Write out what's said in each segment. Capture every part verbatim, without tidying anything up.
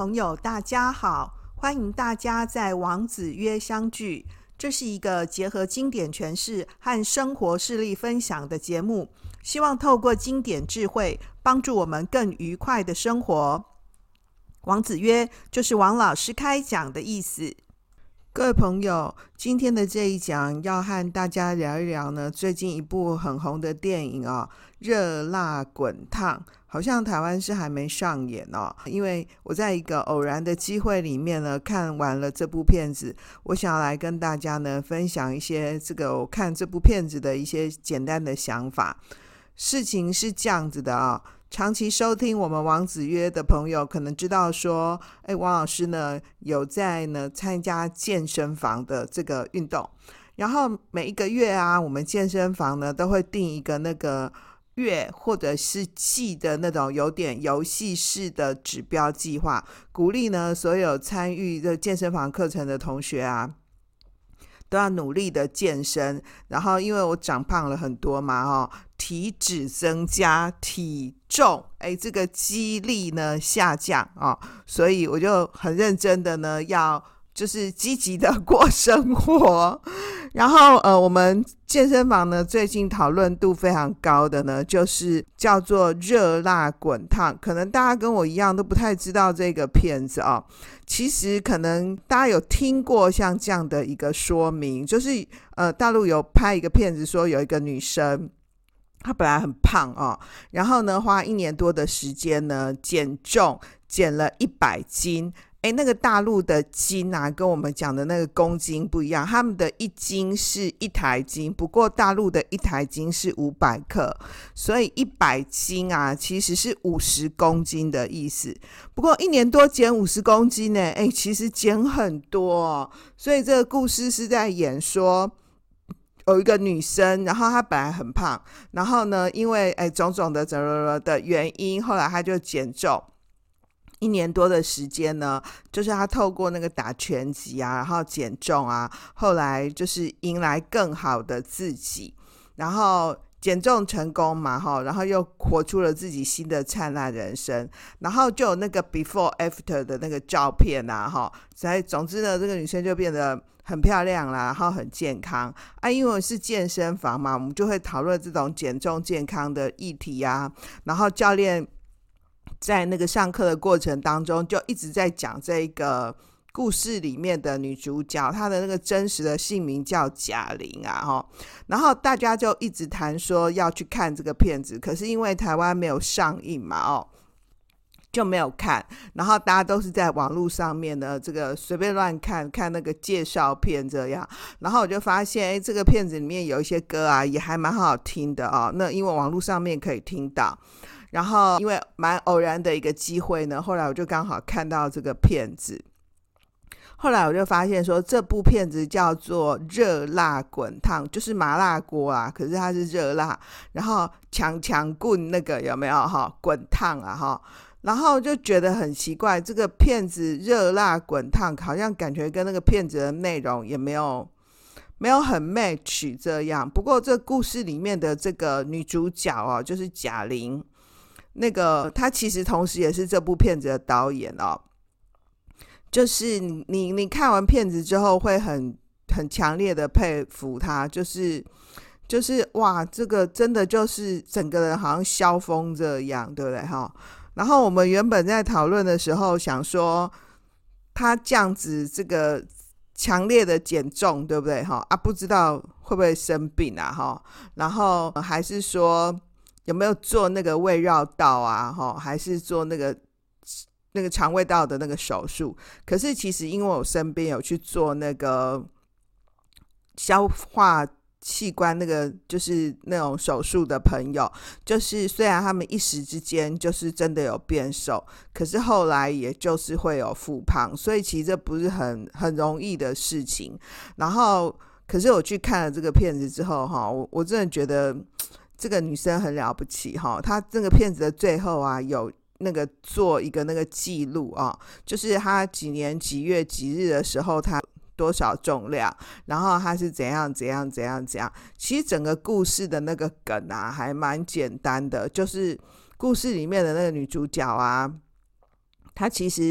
朋友大家好，欢迎大家在王子约相聚。这是一个结合经典诠释和生活事例分享的节目，希望透过经典智慧帮助我们更愉快的生活。王子约就是王老师开讲的意思。各位朋友，今天的这一讲要和大家聊一聊呢，最近一部很红的电影哦，热辣滚烫，好像台湾是还没上演哦。因为我在一个偶然的机会里面呢，看完了这部片子，我想要来跟大家呢分享一些这个我看这部片子的一些简单的想法。事情是这样子的啊、哦。长期收听我们王子约的朋友可能知道说，哎，王老师呢有在呢参加健身房的这个运动，然后每一个月啊，我们健身房呢都会定一个那个月或者是季的那种有点游戏式的指标计划，鼓励呢所有参与这健身房课程的同学啊，都要努力的健身。然后因为我长胖了很多嘛、哦、体脂增加，体重哎，这个肌力呢下降、哦、所以我就很认真的呢要就是积极的过生活。然后呃，我们健身房呢最近讨论度非常高的呢，就是叫做热辣滚烫。可能大家跟我一样都不太知道这个片子哦。其实可能大家有听过像这样的一个说明，就是呃，大陆有拍一个片子说有一个女生，她本来很胖哦，然后呢花一年多的时间呢减重，减了一百斤。诶，那个大陆的斤啊跟我们讲的那个公斤不一样，他们的一斤是一台斤，不过大陆的一台斤是五百克，所以一百斤啊其实是五十公斤的意思。不过一年多减五十公斤呢，诶，其实减很多哦。所以这个故事是在演说有一个女生，然后她本来很胖，然后呢因为诶种种的的原因，后来她就减重。一年多的时间呢，就是他透过那个打拳击啊，然后减重啊，后来就是迎来更好的自己，然后减重成功嘛，然后又活出了自己新的灿烂人生，然后就有那个 before after 的那个照片啊，所以总之呢，这个女生就变得很漂亮啦，然后很健康啊。因为我是健身房嘛，我们就会讨论这种减重健康的议题啊，然后教练在那个上课的过程当中就一直在讲这个故事里面的女主角，她的那个真实的姓名叫贾玲啊，然后大家就一直谈说要去看这个片子，可是因为台湾没有上映嘛哦，就没有看，然后大家都是在网络上面呢这个随便乱看看那个介绍片这样。然后我就发现哎，这个片子里面有一些歌啊也还蛮好听的哦，那因为网络上面可以听到，然后因为蛮偶然的一个机会呢，后来我就刚好看到这个片子，后来我就发现说这部片子叫做热辣滚烫，就是麻辣锅啊，可是它是热辣，然后强强棍那个有没有哈滚烫啊哈，然后就觉得很奇怪，这个片子热辣滚烫好像感觉跟那个片子的内容也没有没有很 match 这样。不过这故事里面的这个女主角哦，就是贾玲，那个她其实同时也是这部片子的导演哦。就是你你看完片子之后会很很强烈的佩服她，就是就是哇，这个真的就是整个人好像萧峰这样，对不对哈？然后我们原本在讨论的时候想说，他这样子这个强烈的减重，对不对哈？啊，不知道会不会生病啊哈？然后还是说有没有做那个胃绕道啊哈？还是做那个那个肠胃道的那个手术？可是其实因为我身边有去做那个消化器官那个就是那种手术的朋友，就是虽然他们一时之间就是真的有变瘦，可是后来也就是会有复胖，所以其实这不是很很容易的事情。然后可是我去看了这个片子之后我我真的觉得这个女生很了不起，她这个片子的最后啊有那个做一个那个记录啊，就是她几年几月几日的时候她多少重量，然后他是怎样怎样怎样怎样。其实整个故事的那个梗啊还蛮简单的，就是故事里面的那个女主角啊，她其实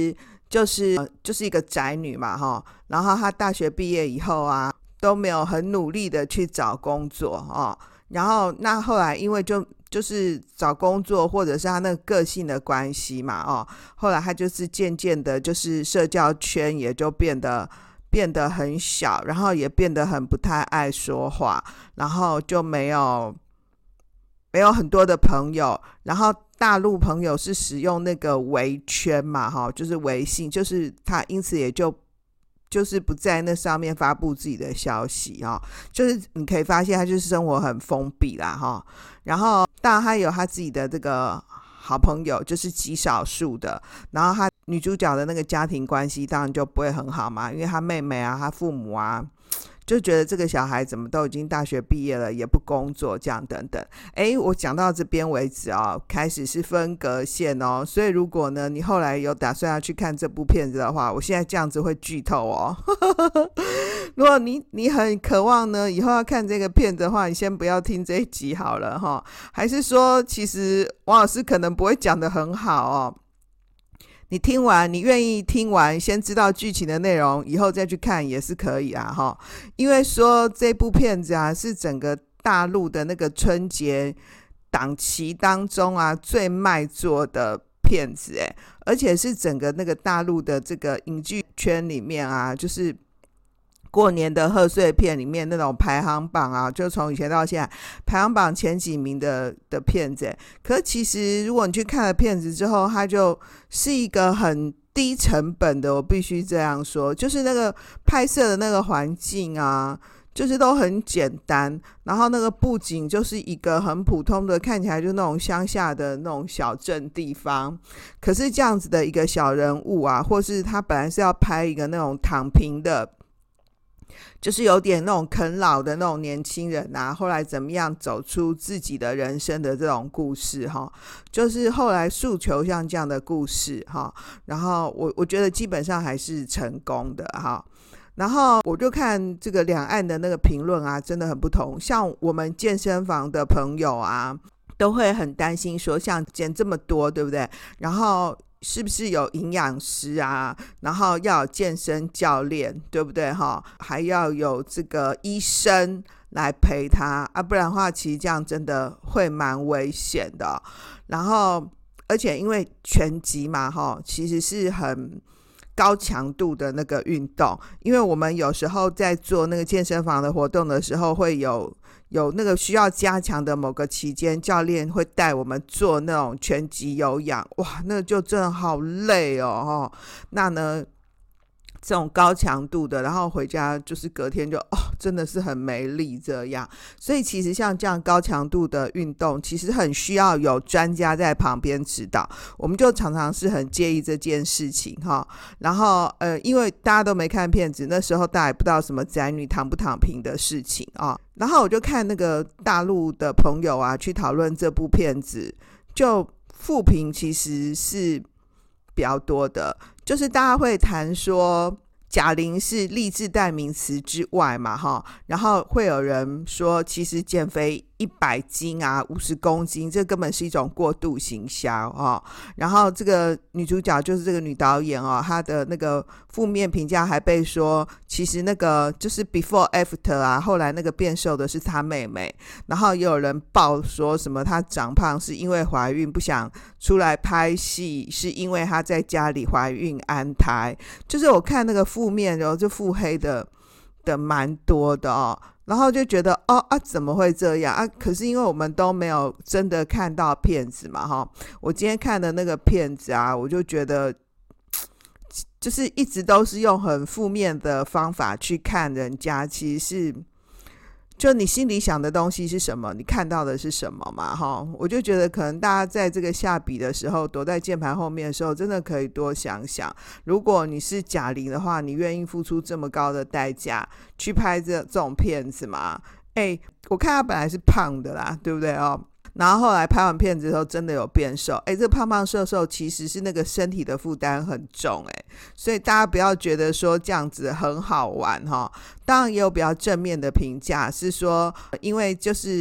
就是、呃、就是一个宅女嘛哈，然后她大学毕业以后啊都没有很努力的去找工作哦，然后那后来因为就就是找工作或者是他那个个性的关系嘛哦，后来他就是渐渐的就是社交圈也就变得变得很小，然后也变得很不太爱说话，然后就没有没有很多的朋友，然后大陆朋友是使用那个微圈嘛哈，就是微信，就是他因此也就就是不在那上面发布自己的消息哈，就是你可以发现他就是生活很封闭啦哈。然后当然他有他自己的这个好朋友，就是极少数的，然后他女主角的那个家庭关系当然就不会很好嘛，因为他妹妹啊他父母啊就觉得这个小孩怎么都已经大学毕业了也不工作这样等等。诶，我讲到这边为止哦，开始是分隔线哦，所以如果呢你后来有打算要去看这部片子的话，我现在这样子会剧透哦如果你你很渴望呢以后要看这个片子的话，你先不要听这一集好了哈。还是说其实王老师可能不会讲得很好哦，你听完你愿意听完先知道剧情的内容以后再去看也是可以啊齁。因为说这部片子啊是整个大陆的那个春节档期当中啊最卖座的片子耶，而且是整个那个大陆的这个影剧圈里面啊，就是过年的贺岁片里面那种排行榜啊，就从以前到现在排行榜前几名的的片子。可是其实如果你去看了片子之后，它就是一个很低成本的，我必须这样说，就是那个拍摄的那个环境啊就是都很简单，然后那个布景就是一个很普通的，看起来就那种乡下的那种小镇地方，可是这样子的一个小人物啊，或是他本来是要拍一个那种躺平的，就是有点那种啃老的那种年轻人啊，后来怎么样走出自己的人生的这种故事哈，就是后来诉求像这样的故事哈，然后我我觉得基本上还是成功的哈。然后我就看这个两岸的那个评论啊，真的很不同。像我们健身房的朋友啊，都会很担心说，像减这么多，对不对？然后是不是有营养师啊？然后要有健身教练，对不对哈？还要有这个医生来陪他啊，不然的话，其实这样真的会蛮危险的。然后，而且因为拳击嘛，哈，其实是很高强度的那个运动，因为我们有时候在做那个健身房的活动的时候，会有有那个需要加强的某个期间，教练会带我们做那种拳击有氧，哇，那就真的好累哦。那呢这种高强度的，然后回家就是隔天就哦，真的是很没力这样。所以其实像这样高强度的运动，其实很需要有专家在旁边指导。我们就常常是很介意这件事情哈。然后呃，因为大家都没看片子，那时候大家也不知道什么宅女躺不躺平的事情啊。然后我就看那个大陆的朋友啊去讨论这部片子，就负评其实是比较多的，就是大家会谈说贾玲是励志代名词之外嘛哈，然后会有人说其实减肥一百斤啊五十公斤这根本是一种过度行销哦。然后这个女主角就是这个女导演哦，她的那个负面评价还被说其实那个就是 before after 啊，后来那个变瘦的是她妹妹。然后也有人爆说什么她长胖是因为怀孕不想出来拍戏，是因为她在家里怀孕安胎。就是我看那个负面然后就腹黑的的蛮多的哦，然后就觉得哦啊怎么会这样啊？可是因为我们都没有真的看到片子嘛哈，我今天看的那个片子啊，我就觉得就是一直都是用很负面的方法去看人家，其实是就你心里想的东西是什么，你看到的是什么嘛哈。我就觉得可能大家在这个下笔的时候，躲在键盘后面的时候，真的可以多想想，如果你是贾玲的话，你愿意付出这么高的代价去拍这这种片子吗？哎，我看她本来是胖的啦，对不对哦？然后后来拍完片子之后真的有变瘦，哎，这个胖胖瘦瘦其实是那个身体的负担很重，哎，所以大家不要觉得说这样子很好玩哈。当然也有比较正面的评价，是说因为就是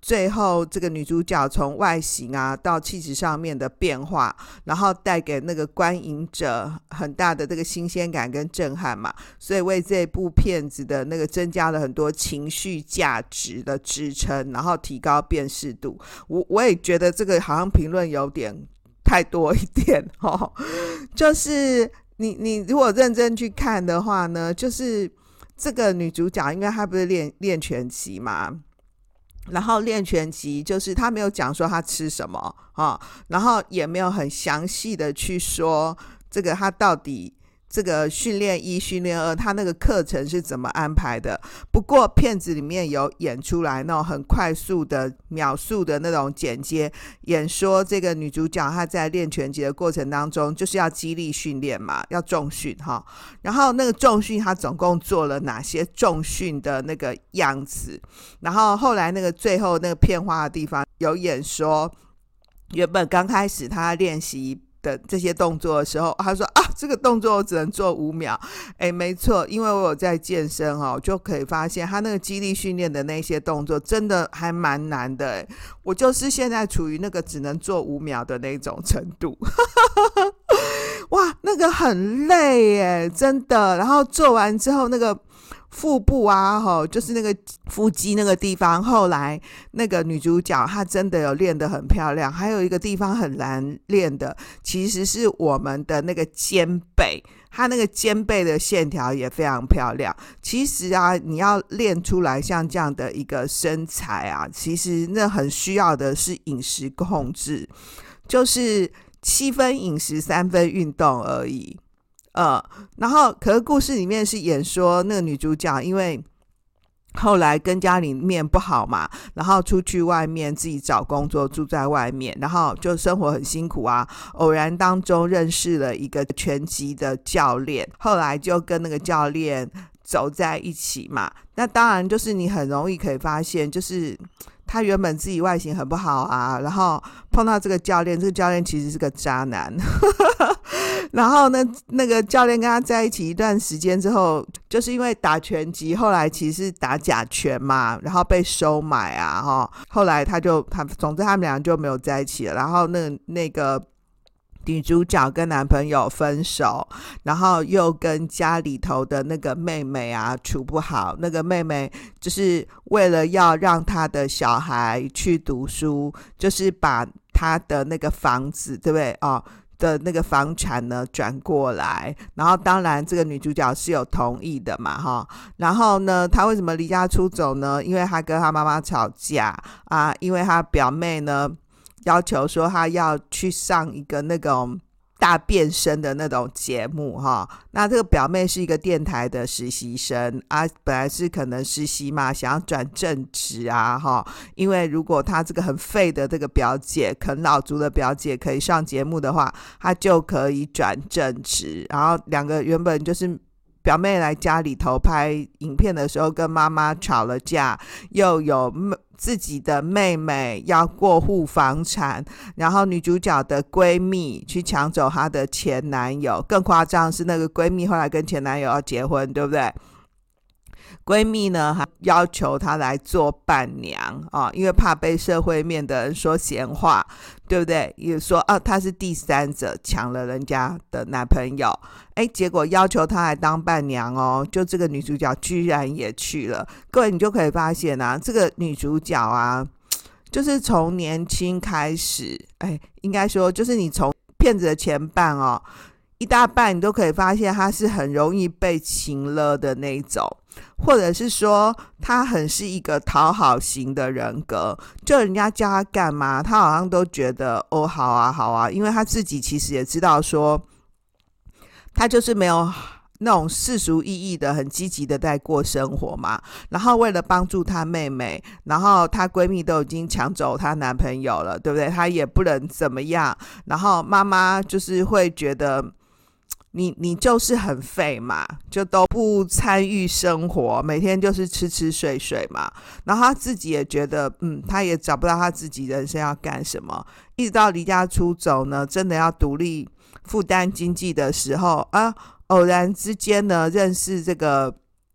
最后这个女主角从外形啊到气质上面的变化，然后带给那个观影者很大的这个新鲜感跟震撼嘛，所以为这部片子的那个增加了很多情绪价值的支撑，然后提高辨识度。我我也觉得这个好像评论有点太多一点哦，就是你你如果认真去看的话呢，就是这个女主角因为她不是练练拳击嘛，然后练拳击就是他没有讲说他吃什么、哦、然后也没有很详细的去说这个他到底这个训练一训练二他那个课程是怎么安排的。不过片子里面有演出来那种很快速的秒速的那种剪接，演说这个女主角她在练拳击的过程当中就是要肌力训练嘛，要重训哈。然后那个重训她总共做了哪些重训的那个样子，然后后来那个最后那个片花的地方有演说，原本刚开始她练习的这些动作的时候，他说啊，这个动作我只能做五秒。哎，没错，因为我有在健身哦，就可以发现他那个肌力训练的那些动作真的还蛮难的。哎，我就是现在处于那个只能做五秒的那种程度。哇，那个很累耶，真的。然后做完之后那个腹部啊、哦、就是那个腹肌那个地方，后来那个女主角她真的有练得很漂亮。还有一个地方很难练的其实是我们的那个肩背，她那个肩背的线条也非常漂亮。其实啊，你要练出来像这样的一个身材啊，其实那很需要的是饮食控制，就是七分饮食三分运动而已。呃，然后可是故事里面是演说那个女主角因为后来跟家里面不好嘛，然后出去外面自己找工作，住在外面，然后就生活很辛苦啊。偶然当中认识了一个拳击的教练，后来就跟那个教练走在一起嘛。那当然就是你很容易可以发现，就是他原本自己外形很不好啊，然后碰到这个教练，这个教练其实是个渣男。然后呢，那个教练跟他在一起一段时间之后，就是因为打拳击，后来其实是打假拳嘛，然后被收买啊，齁后来他就他总之他们俩就没有在一起了。然后那那个女主角跟男朋友分手，然后又跟家里头的那个妹妹啊处不好。那个妹妹就是为了要让她的小孩去读书，就是把她的那个房子，对不对哦的那个房产呢转过来，然后当然这个女主角是有同意的嘛哈。然后呢，她为什么离家出走呢？因为她跟她妈妈吵架啊，因为她表妹呢要求说她要去上一个那种大变身的那种节目哈。那这个表妹是一个电台的实习生啊，本来是可能实习嘛，想要转正职啊哈。因为如果她这个很废的这个表姐，啃老族的表姐可以上节目的话，她就可以转正职。然后两个原本就是表妹来家里头拍影片的时候跟妈妈吵了架，又有自己的妹妹要过户房产，然后女主角的闺蜜去抢走她的前男友，更夸张是那个闺蜜后来跟前男友要结婚，对不对？闺蜜呢还要求她来做伴娘、哦、因为怕被社会面的人说闲话，对不对？也说啊，她是第三者抢了人家的男朋友，哎，结果要求她来当伴娘哦，就这个女主角居然也去了。各位你就可以发现啊，这个女主角啊，就是从年轻开始，哎，应该说就是你从片子的前半哦，一大半你都可以发现她是很容易被情勒的那一种，或者是说她很是一个讨好型的人格，就人家叫她干嘛她好像都觉得哦好啊好啊，因为她自己其实也知道说她就是没有那种世俗意义的很积极的在过生活嘛。然后为了帮助她妹妹，然后她闺蜜都已经抢走她男朋友了，对不对？她也不能怎么样，然后妈妈就是会觉得你你就是很废嘛，就都不参与生活，每天就是吃吃睡睡嘛。然后他自己也觉得嗯，他也找不到他自己人生要干什么，一直到离家出走呢，真的要独立负担经济的时候啊，偶然之间呢认识这个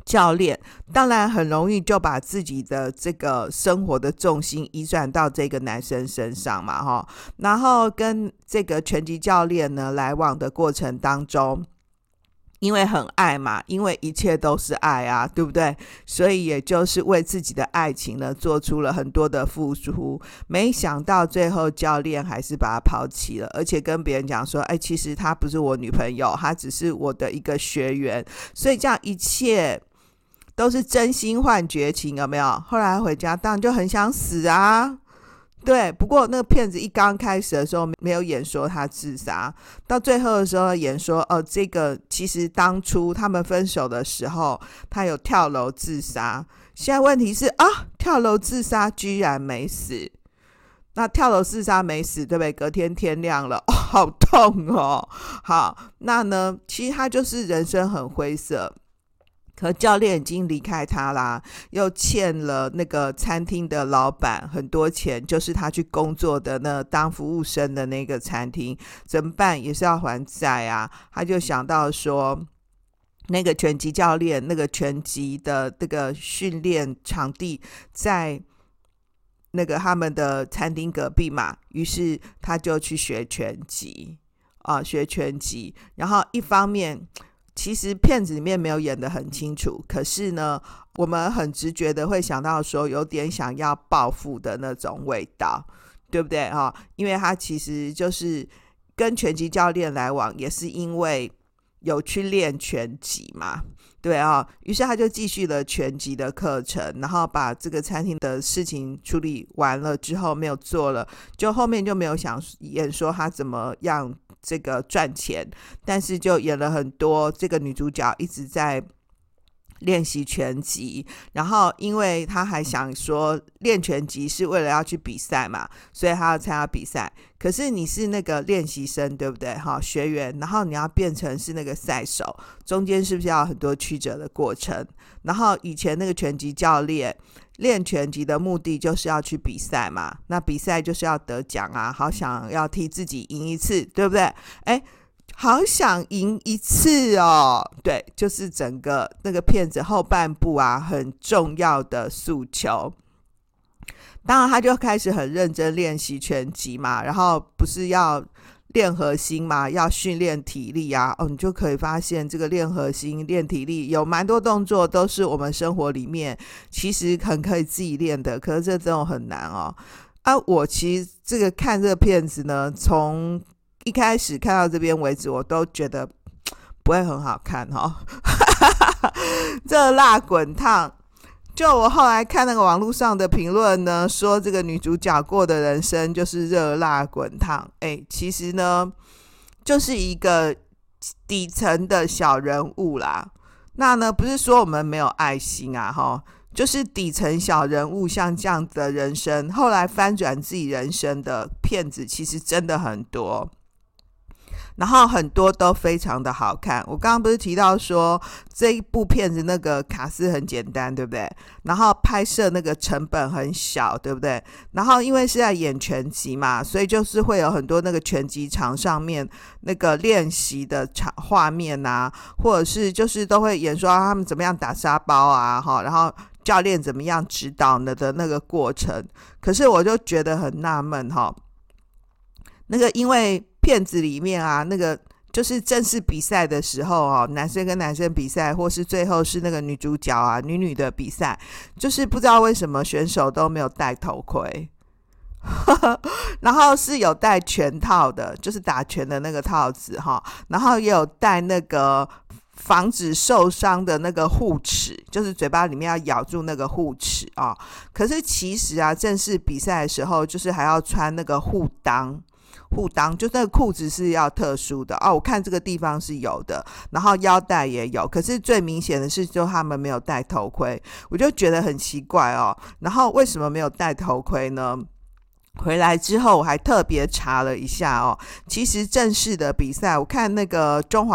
教练，当然很容易就把自己的这个生活的重心移转到这个男生身上嘛齁。然后跟这个拳击教练呢来往的过程当中，因为很爱嘛，因为一切都是爱啊，对不对？所以也就是为自己的爱情呢做出了很多的付出，没想到最后教练还是把他抛弃了，而且跟别人讲说，哎，其实她不是我女朋友，她只是我的一个学员。所以这样一切都是真心换绝情，有没有？后来回家当然就很想死啊。对，不过那个骗子一刚开始的时候没有演说他自杀，到最后的时候演说，哦，这个其实当初他们分手的时候他有跳楼自杀。现在问题是啊，跳楼自杀居然没死。那跳楼自杀没死，对不对？隔天天亮了，哦，好痛哦。好，那呢其实他就是人生很灰色，可教练已经离开他啦，又欠了那个餐厅的老板很多钱，就是他去工作的那当服务生的那个餐厅，怎么办？也是要还债啊。他就想到说，那个拳击教练，那个拳击的那个训练场地在那个他们的餐厅隔壁嘛，于是他就去学拳击啊，学拳击。然后一方面其实片子里面没有演得很清楚，可是呢我们很直觉的会想到说有点想要报复的那种味道，对不对？哦，因为他其实就是跟拳击教练来往也是因为有去练拳击嘛，对啊，于是他就继续了拳击的课程，然后把这个餐厅的事情处理完了之后没有做了，就后面就没有想演说他怎么样这个赚钱，但是就演了很多这个女主角一直在练习拳击，然后因为他还想说练拳击是为了要去比赛嘛，所以他要参加比赛。可是你是那个练习生，对不对？学员，然后你要变成是那个赛手，中间是不是要很多曲折的过程？然后以前那个拳击教练练拳击的目的就是要去比赛嘛，那比赛就是要得奖啊，好想要替自己赢一次，对不对？哎，好想赢一次哦，对，就是整个那个片子后半部啊很重要的诉求。当然他就开始很认真练习拳击嘛，然后不是要练核心嘛，要训练体力啊。哦，你就可以发现这个练核心练体力有蛮多动作都是我们生活里面其实很可以自己练的，可是这真的很难哦。啊，我其实这个看这个片子呢，从一开始看到这边为止我都觉得不会很好看哦。这辣滚烫，就我后来看那个网络上的评论呢，说这个女主角过的人生就是热辣滚烫。哎，其实呢就是一个底层的小人物啦。那呢不是说我们没有爱心啊齁，就是底层小人物像这样的人生，后来翻转自己人生的片子其实真的很多，然后很多都非常的好看。我刚刚不是提到说这一部片子那个卡司很简单，对不对？然后拍摄那个成本很小，对不对？然后因为是在演拳击嘛，所以就是会有很多那个拳击场上面那个练习的场画面啊，或者是就是都会演说他们怎么样打沙包啊，然后教练怎么样指导呢的那个过程。可是我就觉得很纳闷哈，那个因为片子里面啊，那个就是正式比赛的时候哦，男生跟男生比赛，或是最后是那个女主角啊女女的比赛，就是不知道为什么选手都没有戴头盔。然后是有戴拳套的，就是打拳的那个套子哈，然后也有戴那个防止受伤的那个护齿，就是嘴巴里面要咬住那个护齿啊。可是其实啊，正式比赛的时候，就是还要穿那个护裆。护裆就那个裤子是要特殊的哦，我看这个地方是有的，然后腰带也有，可是最明显的是就他们没有戴头盔，我就觉得很奇怪哦。然后为什么没有戴头盔呢？回来之后我还特别查了一下哦，其实正式的比赛，我看那个中华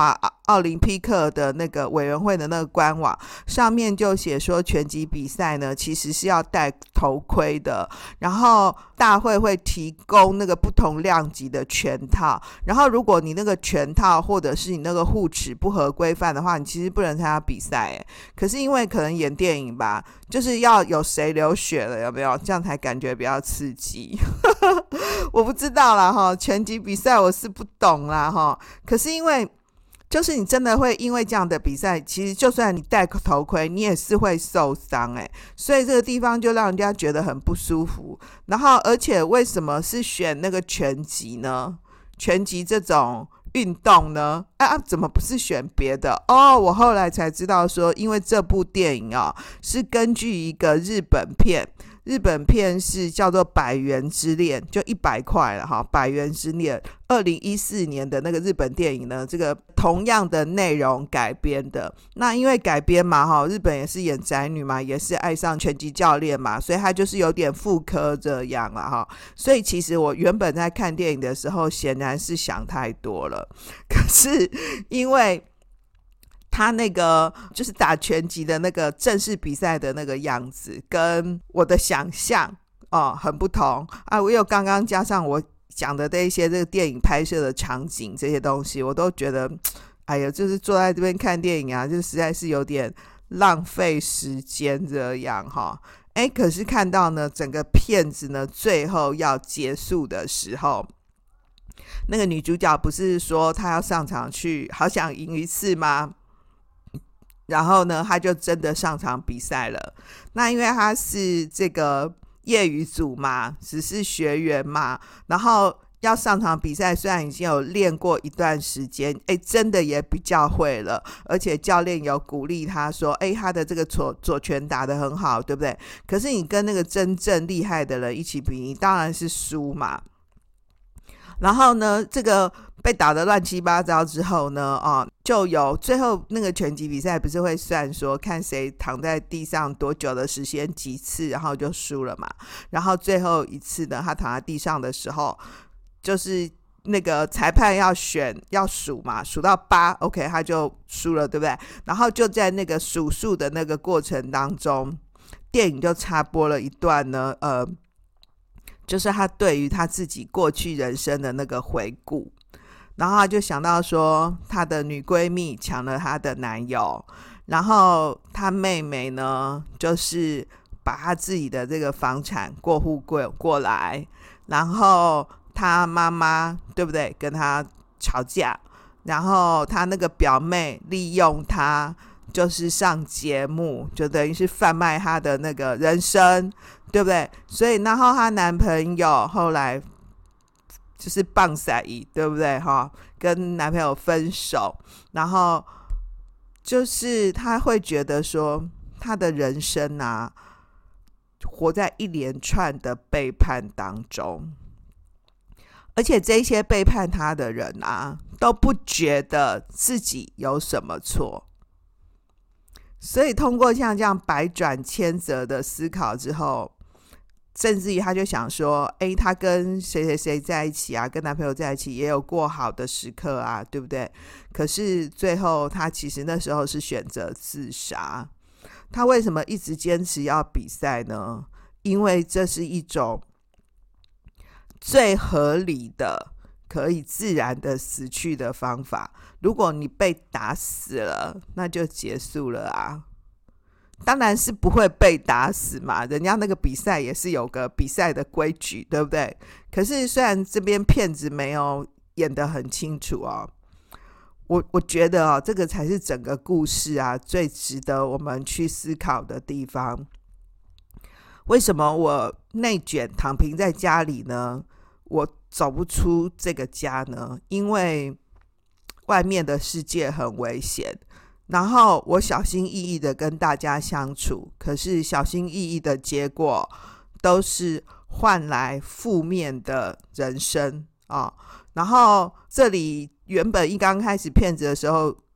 奥林匹克的那个委员会的那个官网上面就写说，拳击比赛呢其实是要戴头盔的，然后大会会提供那个不同量级的拳套，然后如果你那个拳套或者是你那个护齿不合规范的话，你其实不能参加比赛耶。可是因为可能演电影吧，就是要有谁流血了有没有，这样才感觉比较刺激我不知道啦齁，拳击比赛我是不懂啦齁，可是因为就是你真的会因为这样的比赛，其实就算你戴头盔你也是会受伤欸，所以这个地方就让人家觉得很不舒服。然后而且为什么是选那个拳击呢？拳击这种运动呢啊，怎么不是选别的哦？我后来才知道说，因为这部电影哦是根据一个日本片，日本片是叫做百元之恋，就一百块了哈，百元之恋二零一四年的那个日本电影呢，这个同样的内容改编的。那因为改编嘛哈，日本也是演宅女嘛，也是爱上拳击教练嘛，所以他就是有点复刻这样了哈。所以其实我原本在看电影的时候显然是想太多了，可是因为他那个就是打拳击的那个正式比赛的那个样子跟我的想象哦很不同啊，我有刚刚加上我讲的这一些这个电影拍摄的场景这些东西，我都觉得哎呀，就是坐在这边看电影啊，就实在是有点浪费时间这样哈。哎，可是看到呢整个片子呢最后要结束的时候，那个女主角不是说她要上场去好想赢一次吗？然后呢她就真的上场比赛了。那因为她是这个业余组嘛，只是学员嘛，然后要上场比赛，虽然已经有练过一段时间，哎，真的也比较会了，而且教练有鼓励他说，哎，他的这个左左拳打得很好，对不对？可是你跟那个真正厉害的人一起比，你当然是输嘛。然后呢这个被打得乱七八糟之后呢、哦、就有最后那个拳击比赛不是会算说看谁躺在地上多久的时间几次然后就输了嘛。然后最后一次呢他躺在地上的时候，就是那个裁判要选要数嘛，数到八 OK 他就输了，对不对？然后就在那个数数的那个过程当中，电影就插播了一段呢呃就是他对于他自己过去人生的那个回顾，然后他就想到说他的女闺蜜抢了他的男友，然后他妹妹呢就是把他自己的这个房产过户过过来，然后他妈妈对不对跟他吵架，然后他那个表妹利用他就是上节目，就等于是贩卖他的那个人生，对不对？所以然后她男朋友后来就是棒赛伊，对不对哈？跟男朋友分手，然后就是她会觉得说她的人生啊活在一连串的背叛当中，而且这些背叛她的人啊都不觉得自己有什么错。所以通过像这样百转千折的思考之后，甚至于他就想说，哎，他跟谁谁谁在一起啊，跟男朋友在一起也有过好的时刻啊，对不对？可是最后他其实那时候是选择自杀。他为什么一直坚持要比赛呢？因为这是一种最合理的可以自然的死去的方法。如果你被打死了，那就结束了啊。当然是不会被打死嘛，人家那个比赛也是有个比赛的规矩，对不对？可是虽然这边片子没有演得很清楚哦，我我觉得哦，这个才是整个故事啊最值得我们去思考的地方。为什么我内卷躺平在家里呢？我走不出这个家呢？因为外面的世界很危险，然后我小心翼翼的跟大家相处，可是小心翼翼的结果都是换来负面的人生、哦、然后这里原本一刚开始骗子的时候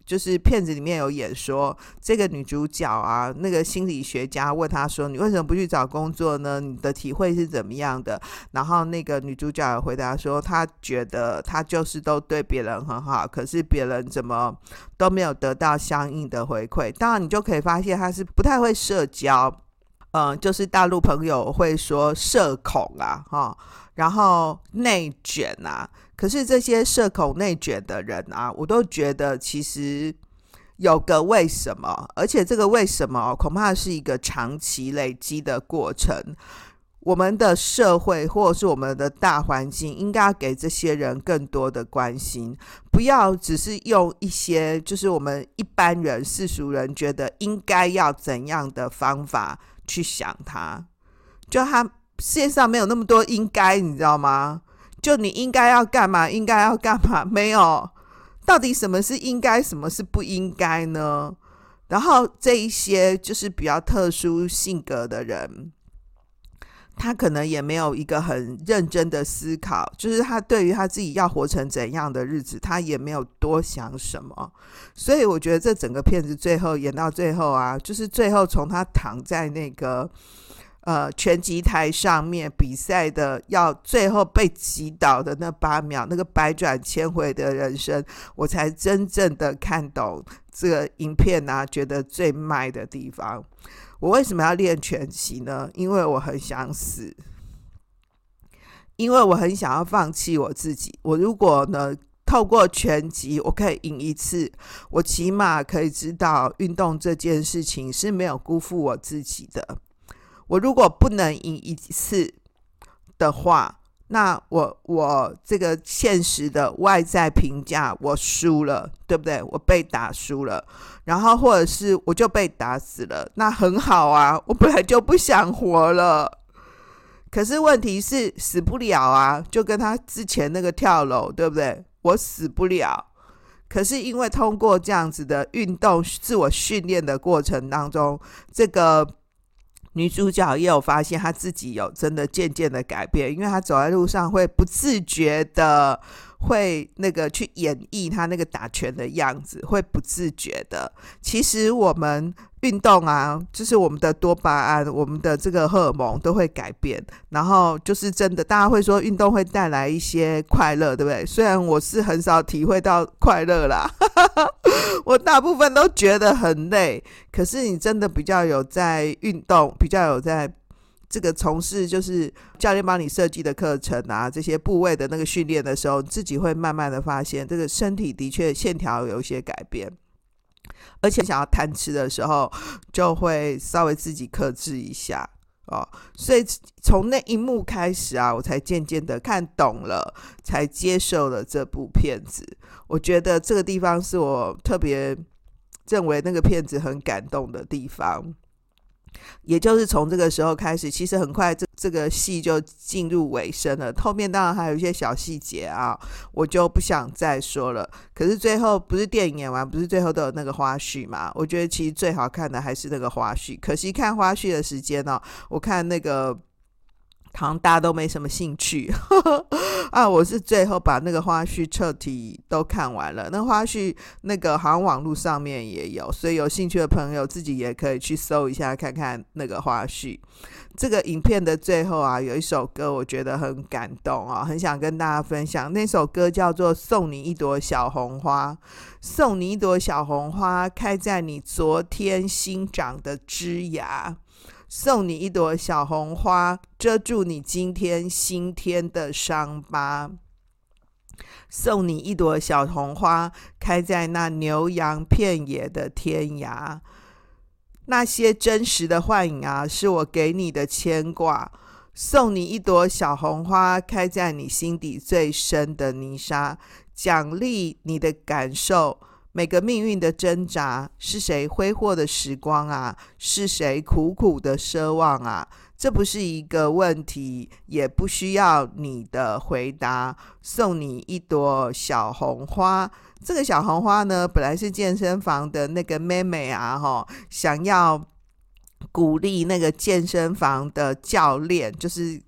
就是片子里面有演说，这个女主角啊，那个心理学家问她说，你为什么不去找工作呢？你的体会是怎么样的？然后那个女主角回答说，她觉得她就是都对别人很好，可是别人怎么都没有得到相应的回馈。当然你就可以发现她是不太会社交，嗯，就是大陆朋友会说社恐啊，哈，然后内卷啊。可是这些社恐内卷的人啊，我都觉得其实有个为什么，而且这个为什么恐怕是一个长期累积的过程。我们的社会或者是我们的大环境应该给这些人更多的关心，不要只是用一些就是我们一般人世俗人觉得应该要怎样的方法去想他。就他世界上没有那么多应该，你知道吗？就你应该要干嘛应该要干嘛，没有。到底什么是应该，什么是不应该呢？然后这一些就是比较特殊性格的人，他可能也没有一个很认真的思考，就是他对于他自己要活成怎样的日子，他也没有多想什么。所以我觉得这整个片子最后演到最后啊，就是最后从他躺在那个呃，拳击台上面比赛的，要最后被击倒的那八秒，那个百转千回的人生，我才真正的看懂这个影片啊，觉得最卖的地方。我为什么要练拳击呢？因为我很想死，因为我很想要放弃我自己。我如果呢透过拳击我可以赢一次，我起码可以知道运动这件事情是没有辜负我自己的。我如果不能赢一次的话，那我我这个现实的外在评价我输了，对不对？我被打输了，然后或者是我就被打死了，那很好啊，我本来就不想活了。可是问题是死不了啊，就跟他之前那个跳楼，对不对？我死不了，可是因为通过这样子的运动自我训练的过程当中，这个女主角也有发现她自己有真的渐渐的改变，因为她走在路上会不自觉的会那个去演绎她那个打拳的样子，会不自觉的。其实我们运动啊，就是我们的多巴胺，我们的这个荷尔蒙都会改变，然后就是真的大家会说运动会带来一些快乐，对不对？虽然我是很少体会到快乐啦我大部分都觉得很累，可是你真的比较有在运动，比较有在这个从事就是教练帮你设计的课程啊，这些部位的那个训练的时候，自己会慢慢的发现这个身体的确线条有一些改变，而且想要贪吃的时候就会稍微自己克制一下哦。所以从那一幕开始啊，我才渐渐的看懂了，才接受了这部片子。我觉得这个地方是我特别认为那个片子很感动的地方。也就是从这个时候开始，其实很快 这, 这个戏就进入尾声了，后面当然还有一些小细节啊，我就不想再说了。可是最后不是电影演完，不是最后都有那个花絮嘛？我觉得其实最好看的还是那个花絮，可惜看花絮的时间哦，我看那个好像大家都没什么兴趣啊，我是最后把那个花絮彻底都看完了。那花絮那个好像网络上面也有，所以有兴趣的朋友自己也可以去搜一下看看那个花絮。这个影片的最后啊，有一首歌我觉得很感动啊，很想跟大家分享。那首歌叫做《送你一朵小红花》，送你一朵小红花，开在你昨天新长的枝芽。送你一朵小红花，遮住你今天新添的伤疤。送你一朵小红花，开在那牛羊遍野的天涯。那些真实的幻影啊，是我给你的牵挂。送你一朵小红花，开在你心底最深的泥沙，奖励你的感受。每个命运的挣扎，是谁挥霍的时光啊？是谁苦苦的奢望啊？这不是一个问题，也不需要你的回答。送你一朵小红花，这个小红花呢，本来是健身房的那个妹妹啊，齁，想要鼓励那个健身房的教练，就是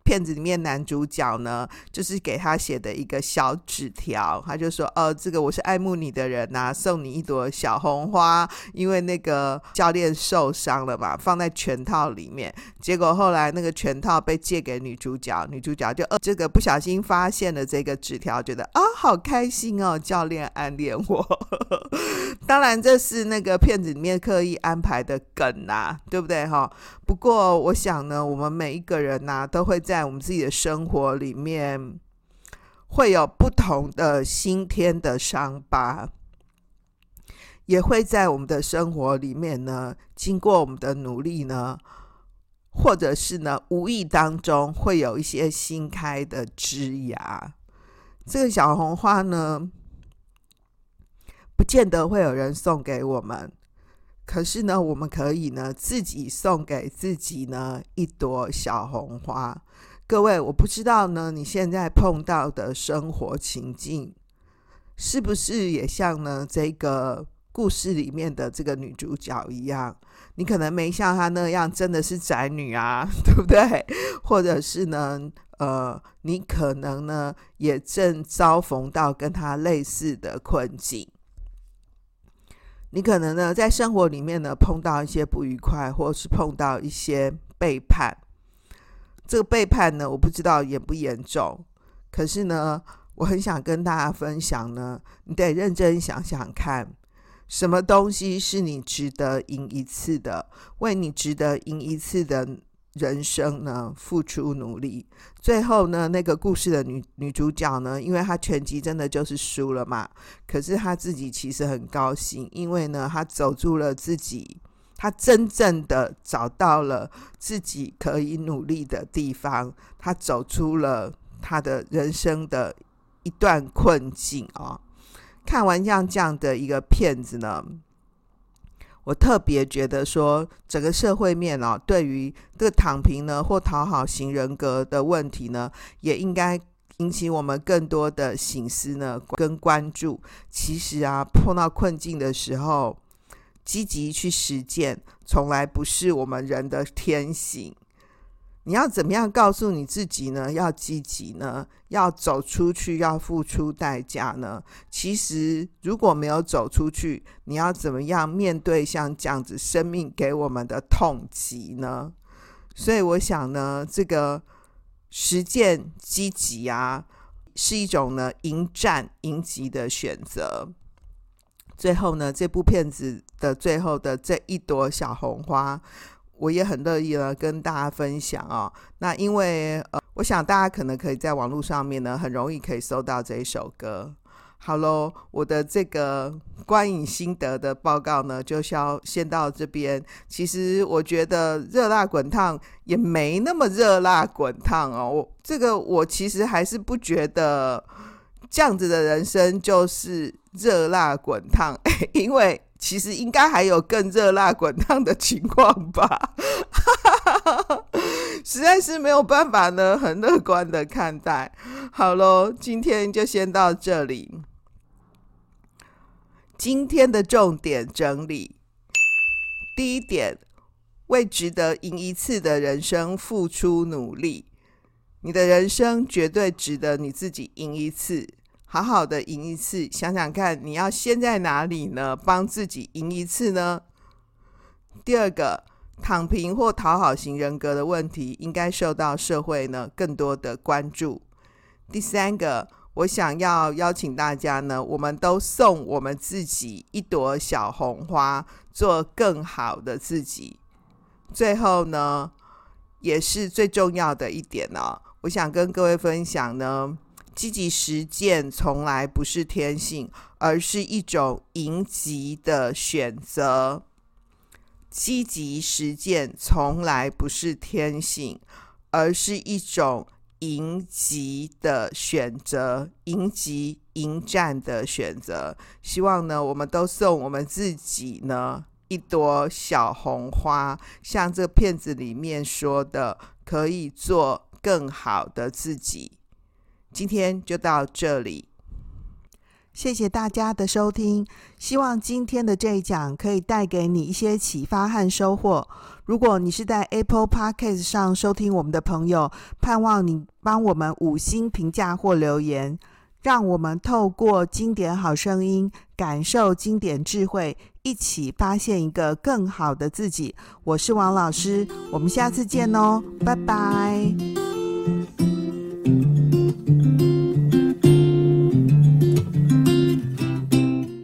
片子里面男主角呢，就是给他写的一个小纸条，他就说哦，这个我是爱慕你的人啊，送你一朵小红花，因为那个教练受伤了嘛，放在拳套里面，结果后来那个拳套被借给女主角，女主角就、呃、这个不小心发现了这个纸条，觉得啊好开心哦，教练暗恋我当然这是那个片子里面刻意安排的梗啊，对不对哈？不过我想呢，我们每一个人啊，都会在我们自己的生活里面会有不同的新添的伤疤，也会在我们的生活里面呢，经过我们的努力呢，或者是呢无意当中会有一些新开的枝芽。这个小红花呢，不见得会有人送给我们，可是呢，我们可以呢自己送给自己呢一朵小红花。各位，我不知道呢你现在碰到的生活情境，是不是也像呢这个故事里面的这个女主角一样？你可能没像她那样真的是宅女啊，对不对？或者是呢，呃，你可能呢也正遭逢到跟她类似的困境。你可能呢在生活里面呢碰到一些不愉快，或是碰到一些背叛。这个背叛呢，我不知道严不严重，可是呢我很想跟大家分享呢，你得认真想想看，什么东西是你值得赢一次的，为你值得赢一次的人生呢付出努力。最后呢那个故事的 女, 女主角呢，因为她拳击真的就是输了嘛，可是她自己其实很高兴，因为呢她走出了自己，她真正的找到了自己可以努力的地方，她走出了她的人生的一段困境哦。看完像这样的一个片子呢，我特别觉得说，整个社会面哦，对于这个躺平呢或讨好型人格的问题呢，也应该引起我们更多的省思呢跟关注。其实啊，碰到困境的时候，积极去实践，从来不是我们人的天性。你要怎么样告诉你自己呢？要积极呢？要走出去，要付出代价呢？其实如果没有走出去，你要怎么样面对像这样子生命给我们的痛击呢？所以我想呢，这个实践积极啊，是一种呢迎战迎击的选择。最后呢，这部片子的最后的这一朵小红花，我也很乐意呢跟大家分享哦。那因为呃，我想大家可能可以在网络上面呢很容易可以搜到这一首歌。好咯，我的这个观影心得的报告呢就先到这边。其实我觉得热辣滚烫也没那么热辣滚烫哦，我这个我其实还是不觉得这样子的人生就是热辣滚烫，因为其实应该还有更热辣滚烫的情况吧实在是没有办法呢很乐观的看待。好咯，今天就先到这里。今天的重点整理：第一点，为值得赢一次的人生付出努力。你的人生绝对值得你自己赢一次，好好的赢一次。想想看，你要先在哪里呢？帮自己赢一次呢？第二个，躺平或讨好型人格的问题应该受到社会呢更多的关注。第三个，我想要邀请大家呢，我们都送我们自己一朵小红花，做更好的自己。最后呢，也是最重要的一点哦，我想跟各位分享呢，积极实践从来不是天性，而是一种迎击的选择。积极实践从来不是天性，而是一种迎击的选择，迎击迎战的选择。希望呢，我们都送我们自己呢一朵小红花，像这片子里面说的，可以做更好的自己。今天就到这里。 谢谢大家的收听，希望今天的这一讲可以带给你一些启发和收获。如果你是在 Apple Podcast 上收听我们的朋友，盼望你帮我们五星评价或留言，让我们透过经典好声音，感受经典智慧，一起发现一个更好的自己。我是王老师，我们下次见哦，拜拜。